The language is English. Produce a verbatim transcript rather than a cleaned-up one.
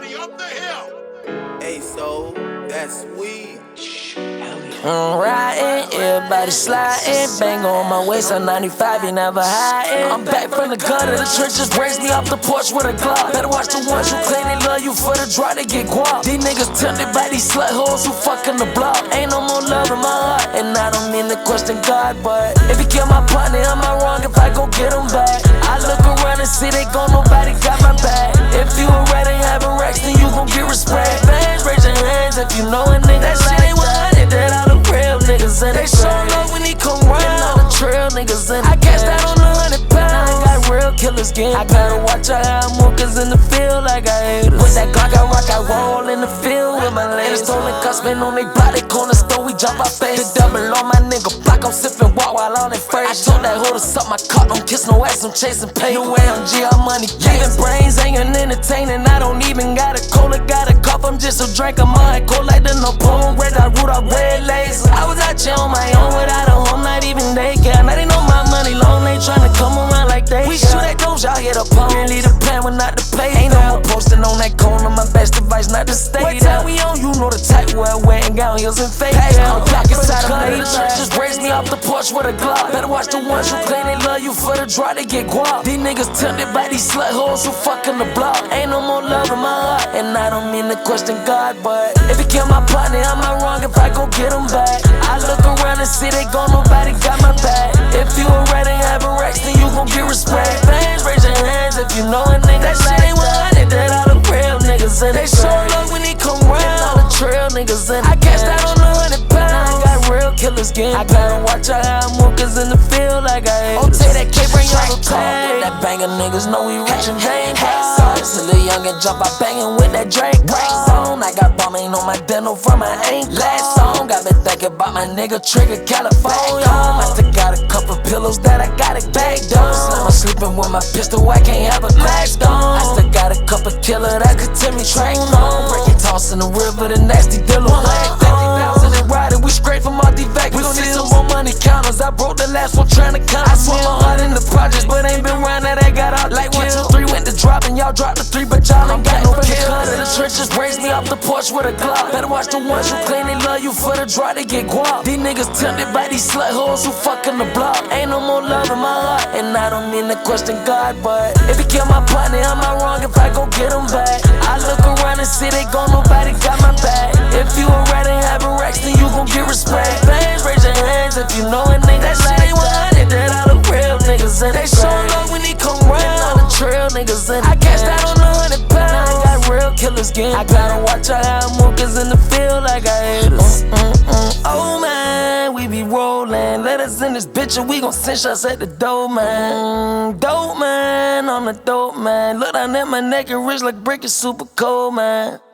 me up the hill. Hey, so that's weed. I'm riding, everybody sliding. Bang on my waist on ninety-five, you never hiding. I'm back from the gutter, the trenches raised me off the porch with a Glock. Better watch the ones who claim they love you for the draw, they get guap. These niggas tempted by these slut hoes who fucking the block. Ain't no more love in my heart, and I don't mean to question God, but if he kill my partner, am I wrong if I go get him back? I look around and see they gone, nobody got my back. If you a rat and having racks, then you gon' get respect. Fans, raise your hands if you know a nigga. That shit ain't one hundred, that all the real niggas in it. They show love when he come round, all the trail niggas in it. I cashed out on a hundred pounds, got real killers game. I gotta watch out how I move, cause in the field like I hate us. With that Glock I rock, I roll in the field with my ladies. Stolen cuts, man, on they body corner store, we jump our face. The double on my nigga block, I'm sippin' walk while on it first. I told that hoe to suck my cock, don't kiss no ass, I'm chasing pay. New way on G, I'm money, giving brains, ain't entertaining. I don't even got a cola, got a cup, I'm just a drink of mine. Cold like the Napoleon, red, I root up red lace. I was out here on my own without a home, not even daycare. Now they know my money long, they tryna come around like they We shoot at those, y'all hit a pump. Really the plan, when not the play. Ain't no more posting on that corner, my best advice not to stay. What time we on, you know the type where I wear and gown heels and fake. I'm back inside of me, just raised me off the porch with a Glock. Better watch the ones who claim they love you for the draw, they get guap. These niggas tempted by these slut hoes who fucking the block. Ain't no more love in my heart, and I don't mean to question God, but if he kill my partner, am I wrong if I go get him back? I look around and see they gone, nobody got my back. If you a rat and having racks, then you gon' get respect. Fans, raise your hands if you know a nigga. That shit ain't one hundred, that all the real niggas in it. They show love when he come round, all the trail niggas in it. I cashed out on a hundred pounds, got real killers game. I gotta watch out how I move, cause in the field like I hate. Oh, take that K, bring y'all the pain. That banger niggas know we rich and vain. Till the young and jump, I bangin' with that Drake. On, I got bombing on my dental from my ankle. Last song, got me thinking about my nigga Trigger California. I still got a couple pillows that I got it bagged on. Slim, I'm sleeping with my pistol, I can't have a mask on. I still got a couple killer that could tell me train on. Break it, toss in the river, the nasty dealer. one hundred fifty thousand and riding, we straight from all the vac. We gon' need some more money counters. I broke the last one trying to count. I swung my heart in the projects, but ain't been round that I got out like one, two, three went to dropping. Y'all dropped the three, but y'all ain't got no kill. The trenches raised me off the porch with a Glock. Better watch the ones who claim they love you for the draw, they get guap. These niggas tempted by these slut hoes who fucking the block. Ain't no more love in my heart, and I don't mean to question God, but if he kill my partner, am I wrong if I go get him back? I look around and see they gone, nobody got my back. If you a rat and having racks, then you gon' get respect. Fans, raise your hands if you know a nigga. That shit ain't one hundred, that all the real niggas in it. They show love when he come round, all the trail niggas in it. I cashed out on a hundred pounds, got real killers game. I gotta watch out how I move, cause in the field like I hate us. Mm, mm, mm. Oh man, we be rolling. Let us in this bitch and we gon' cinch us at the door, man. Mm, dope man, I'm the dope man. Look down at my neck and wrist like brick is super cold, man.